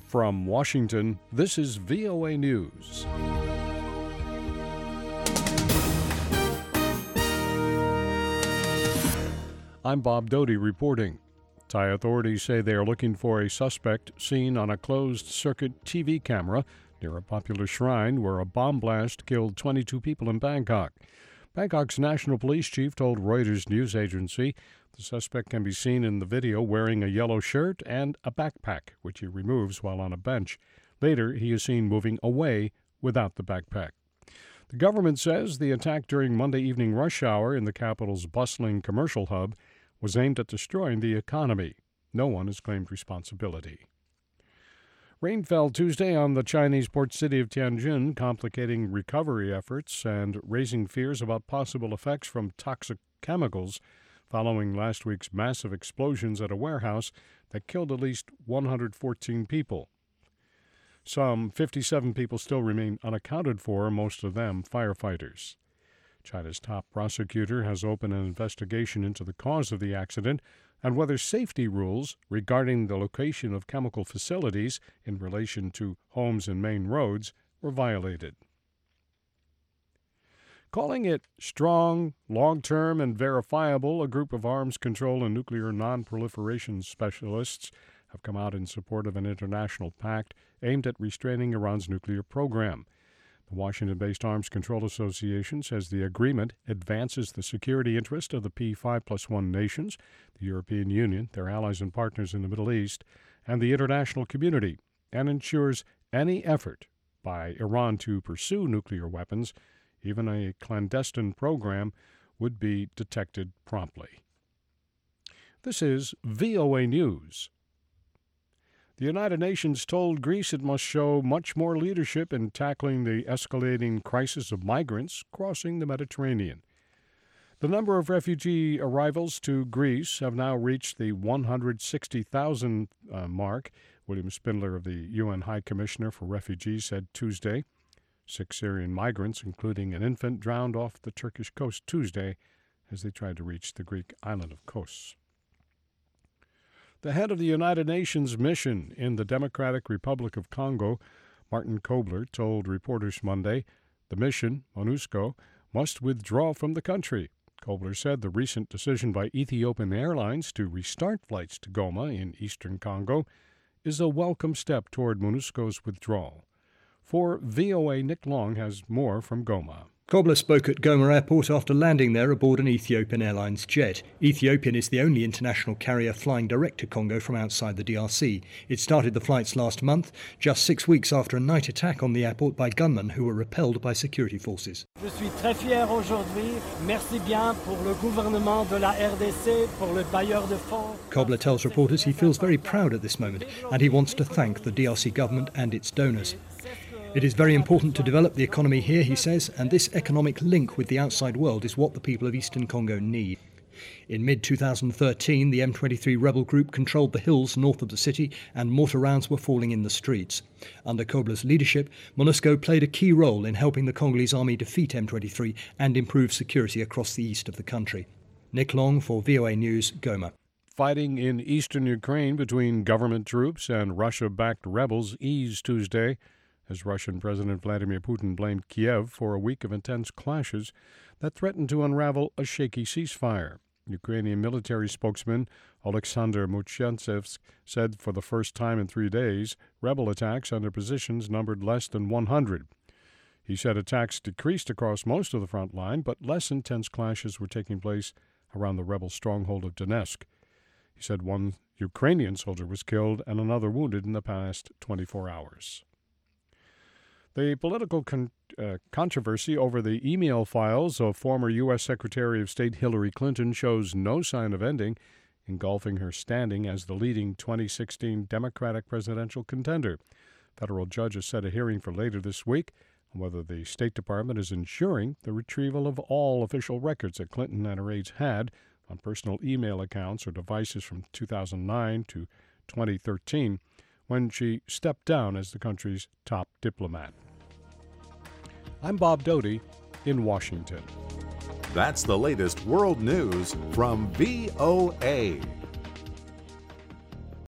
From Washington, this is VOA News. I'm Bob Doty reporting. Thai authorities say they are looking for a suspect seen on a closed-circuit TV camera near a popular shrine where a bomb blast killed 22 people in Bangkok. Bangkok's national police chief told Reuters news agency the suspect can be seen in the video wearing a yellow shirt and a backpack, which he removes while on a bench. Later, he is seen moving away without the backpack. The government says the attack during Monday evening rush hour in the capital's bustling commercial hub was aimed at destroying the economy. No one has claimed responsibility. Rain fell Tuesday on the Chinese port city of Tianjin, complicating recovery efforts and raising fears about possible effects from toxic chemicals following last week's massive explosions at a warehouse that killed at least 114 people. Some 57 people still remain unaccounted for, most of them firefighters. China's top prosecutor has opened an investigation into the cause of the accident and whether safety rules regarding the location of chemical facilities in relation to homes and main roads were violated. Calling it strong, long-term, and verifiable, a group of arms control and nuclear non-proliferation specialists have come out in support of an international pact aimed at restraining Iran's nuclear program. The Washington-based Arms Control Association says the agreement advances the security interest of the P5+1 nations, the European Union, their allies and partners in the Middle East, and the international community, and ensures any effort by Iran to pursue nuclear weapons, even a clandestine program, would be detected promptly. This is VOA News. The United Nations told Greece it must show much more leadership in tackling the escalating crisis of migrants crossing the Mediterranean. The number of refugee arrivals to Greece have now reached the 160,000 mark, William Spindler of the UN High Commissioner for Refugees said Tuesday. 6 Syrian migrants, including an infant, drowned off the Turkish coast Tuesday as they tried to reach the Greek island of Kos. The head of the United Nations mission in the Democratic Republic of Congo, Martin Kobler, told reporters Monday the mission, MONUSCO, must withdraw from the country. Kobler said the recent decision by Ethiopian Airlines to restart flights to Goma in eastern Congo is a welcome step toward MONUSCO's withdrawal. For VOA, Nick Long has more from Goma. Kobler spoke at Goma Airport after landing there aboard an Ethiopian Airlines jet. Ethiopian is the only international carrier flying direct to Congo from outside the DRC. It started the flights last month, just 6 weeks after a night attack on the airport by gunmen who were repelled by security forces. Je suis très fier aujourd'hui. Merci bien pour le gouvernement de la RDC, pour le bailleur de fonds. Kobler tells reporters he feels very proud at this moment and he wants to thank the DRC government and its donors. It is very important to develop the economy here, he says, and this economic link with the outside world is what the people of Eastern Congo need. In mid-2013, the M23 rebel group controlled the hills north of the city and mortar rounds were falling in the streets. Under Kobler's leadership, MONUSCO played a key role in helping the Congolese army defeat M23 and improve security across the east of the country. Nick Long for VOA News, Goma. Fighting in eastern Ukraine between government troops and Russia-backed rebels eased Tuesday as Russian President Vladimir Putin blamed Kiev for a week of intense clashes that threatened to unravel a shaky ceasefire. Ukrainian military spokesman Oleksandr Muchantsev said for the first time in 3 days, rebel attacks on their positions numbered less than 100. He said attacks decreased across most of the front line, but less intense clashes were taking place around the rebel stronghold of Donetsk. He said one Ukrainian soldier was killed and another wounded in the past 24 hours. The political controversy over the email files of former U.S. Secretary of State Hillary Clinton shows no sign of ending, engulfing her standing as the leading 2016 Democratic presidential contender. Federal judges set a hearing for later this week on whether the State Department is ensuring the retrieval of all official records that Clinton and her aides had on personal email accounts or devices from 2009 to 2013, when she stepped down as the country's top diplomat. I'm Bob Doty in Washington. That's the latest world news from VOA.